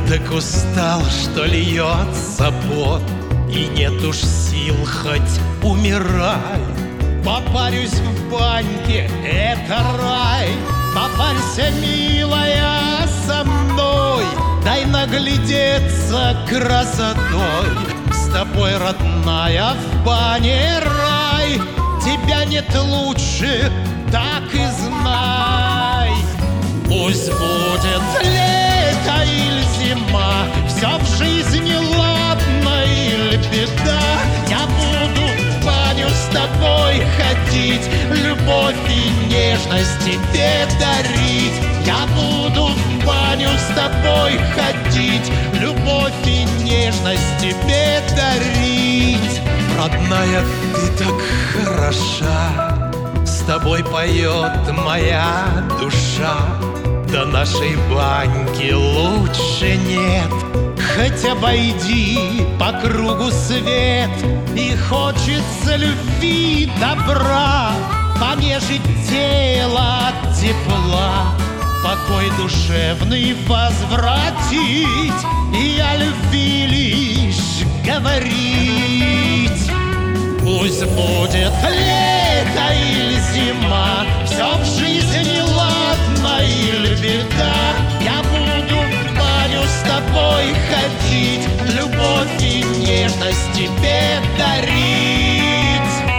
так устал, что льется пот, и нет уж сил, хоть умирай. Попарюсь в баньке, это рай. Попарься, милая, со мной, дай наглядеться красотой. С тобой, родная, в бане рай. Тебя нет лучше, так и знай. Пусть будет лето или зима, все в жизни ладно или беда. Я буду в баню с тобой ходить, любовь и нежность тебе дарить. Я буду в баню с тобой ходить, любовь и нежность тебе дарить. Родная, ты так хороша, с тобой поет моя душа. До нашей баньки лучше нет. Хоть обойди по кругу свет, и хочется любви, добра, понежить тело от тепла, покой душевный возвратить, и о любви лишь говорить. Пусть будет лето или зима, все в жизни ладно или беда. Я буду в баню с тобой ходить, любовь и нежность тебе дарить.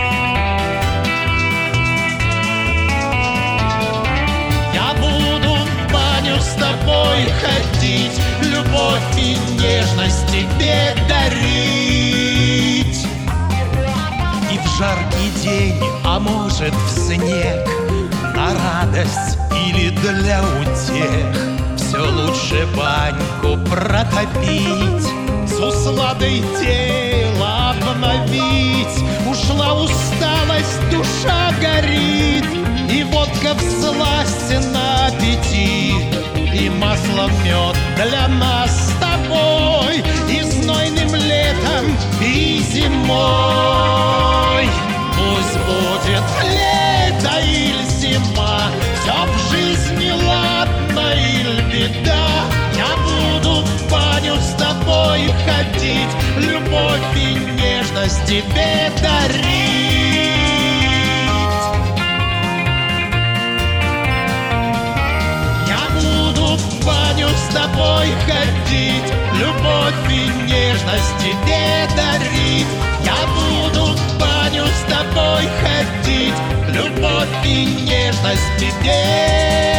Я буду в баню с тобой ходить, любовь и нежность тебе дарить. И в жаркий день, а может в снег, на радость или для утех, все лучше баньку протопить, с усладой тело обновить. Ушла усталость, душа горит, и водка всласть на аппетит, и масло, мед для нас с тобой, и знойным летом, и зимой. Пусть будет лето или зима, все в жизни ладно или беда. Я буду в баню с тобой ходить, любовь и нежность тебе дарить. Я буду в баню с тобой ходить, любовь и нежность тебе дарить. Я буду в баню с тобой ходить, любовь и нежность тебе